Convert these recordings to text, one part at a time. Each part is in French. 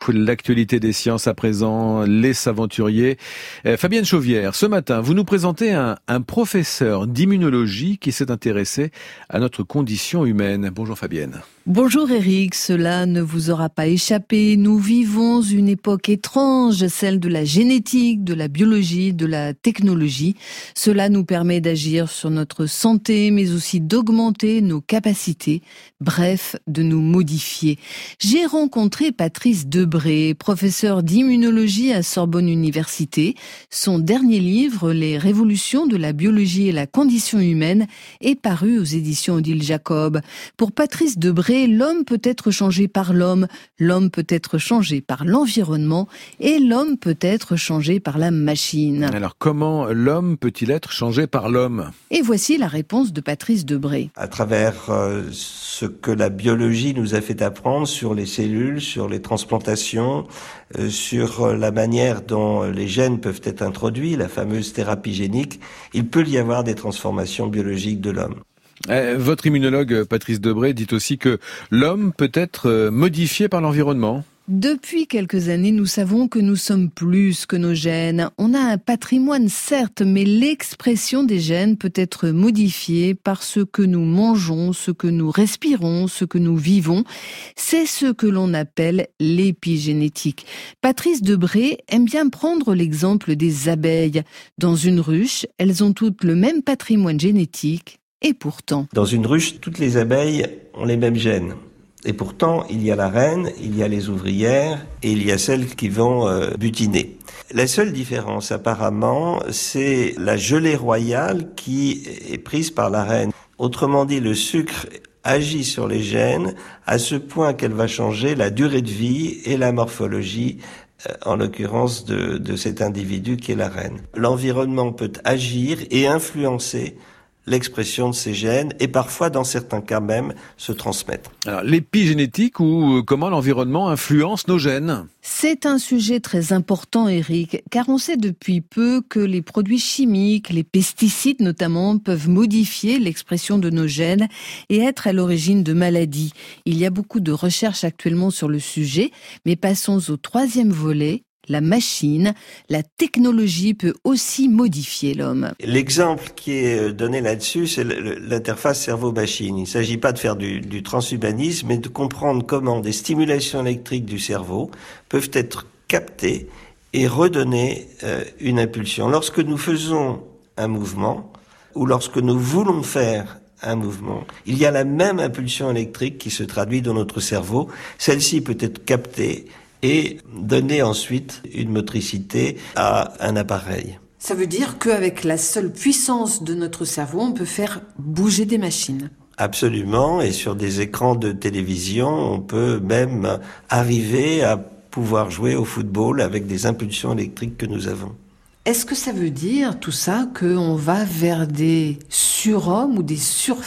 L'actualité des sciences à présent, les Saventuriers. Fabienne Chauvière, ce matin, vous nous présentez un professeur d'immunologie qui s'est intéressé à notre condition humaine. Bonjour Fabienne. Bonjour Eric, cela ne vous aura pas échappé. Nous vivons une époque étrange, celle de la génétique, de la biologie, de la technologie. Cela nous permet d'agir sur notre santé, mais aussi d'augmenter nos capacités, bref, de nous modifier. J'ai rencontré Patrice Debré, professeur d'immunologie à Sorbonne Université. Son dernier livre, Les révolutions de la biologie et la condition humaine, est paru aux éditions Odile Jacob. Pour Patrice Debré, l'homme peut être changé par l'homme peut être changé par l'environnement et l'homme peut être changé par la machine. Alors comment l'homme peut-il être changé par l'homme ? Et voici la réponse de Patrice Debré. À travers ce que la biologie nous a fait apprendre sur les cellules, sur les transplantations, sur la manière dont les gènes peuvent être introduits, la fameuse thérapie génique, il peut y avoir des transformations biologiques de l'homme. Votre immunologue Patrice Debré dit aussi que l'homme peut être modifié par l'environnement. Depuis quelques années, nous savons que nous sommes plus que nos gènes. On a un patrimoine, certes, mais l'expression des gènes peut être modifiée par ce que nous mangeons, ce que nous respirons, ce que nous vivons. C'est ce que l'on appelle l'épigénétique. Patrice Debré aime bien prendre l'exemple des abeilles. Dans une ruche, elles ont toutes le même patrimoine génétique. Et pourtant, dans une ruche, toutes les abeilles ont les mêmes gènes. Et pourtant, il y a la reine, il y a les ouvrières et il y a celles qui vont butiner. La seule différence, apparemment, c'est la gelée royale qui est prise par la reine. Autrement dit, le sucre agit sur les gènes à ce point qu'elle va changer la durée de vie et la morphologie, en l'occurrence de cet individu qui est la reine. L'environnement peut agir et influencer l'expression de ces gènes et parfois, dans certains cas même, se transmettre. Alors, l'épigénétique ou comment l'environnement influence nos gènes ? C'est un sujet très important, Eric, car on sait depuis peu que les produits chimiques, les pesticides notamment, peuvent modifier l'expression de nos gènes et être à l'origine de maladies. Il y a beaucoup de recherches actuellement sur le sujet, mais passons au troisième volet. La machine, la technologie peut aussi modifier l'homme. L'exemple qui est donné là-dessus, c'est l'interface cerveau-machine. Il ne s'agit pas de faire du transhumanisme, mais de comprendre comment des stimulations électriques du cerveau peuvent être captées et redonner une impulsion. Lorsque nous faisons un mouvement, ou lorsque nous voulons faire un mouvement, il y a la même impulsion électrique qui se traduit dans notre cerveau. Celle-ci peut être captée et donner ensuite une motricité à un appareil. Ça veut dire qu'avec la seule puissance de notre cerveau, on peut faire bouger des machines. Absolument, et sur des écrans de télévision, on peut même arriver à pouvoir jouer au football avec des impulsions électriques que nous avons. Est-ce que ça veut dire tout ça qu'on va vers des surhommes ou des surfemmes ?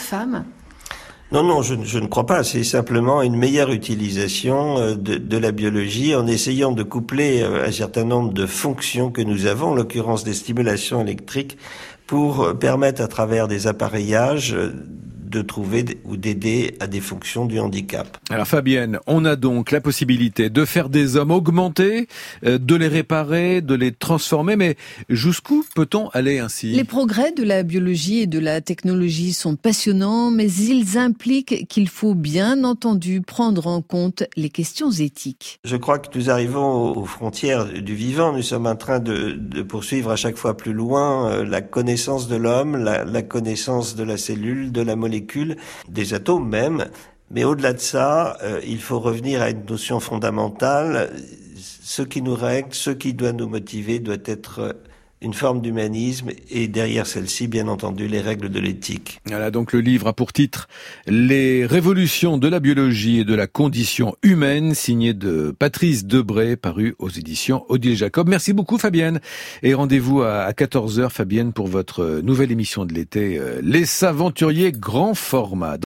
Non, je ne crois pas. C'est simplement une meilleure utilisation de la biologie en essayant de coupler un certain nombre de fonctions que nous avons, en l'occurrence des stimulations électriques, pour permettre à travers des appareillages de trouver ou d'aider à des fonctions du handicap. Alors Fabienne, on a donc la possibilité de faire des hommes augmentés, de les réparer, de les transformer, mais jusqu'où peut-on aller ainsi ? Les progrès de la biologie et de la technologie sont passionnants, mais ils impliquent qu'il faut bien entendu prendre en compte les questions éthiques. Je crois que nous arrivons aux frontières du vivant. Nous sommes en train de poursuivre à chaque fois plus loin la connaissance de l'homme, la connaissance de la cellule, de la molécule, des atomes même. Mais au-delà de ça, il faut revenir à une notion fondamentale. Ce qui nous règle, ce qui doit nous motiver doit être une forme d'humanisme et derrière celle-ci, bien entendu, les règles de l'éthique. Voilà, donc le livre a pour titre « Les révolutions de la biologie et de la condition humaine » signé de Patrice Debré, paru aux éditions Odile Jacob. Merci beaucoup Fabienne et rendez-vous à 14h Fabienne pour votre nouvelle émission de l'été, Les Saventuriers grand format.